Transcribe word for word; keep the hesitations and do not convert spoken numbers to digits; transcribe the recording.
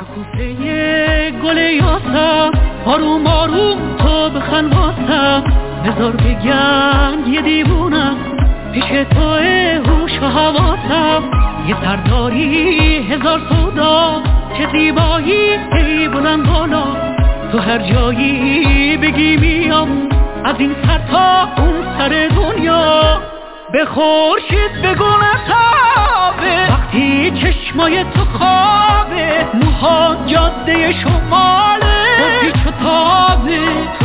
شکوفه گل یاسم آروم آروم تو بخن واسم بذار بگم یه دیوونم پیش توه هوش و حواسم یه سرداری هزار سودا چه زیبایی ای بلند بالا تو هر جایی بگی میام از این سر تا اون سر دنیا به خورشید بگو نتابه وقتی چشمای تو خوابه موها جاده شماله با پیچ و تابه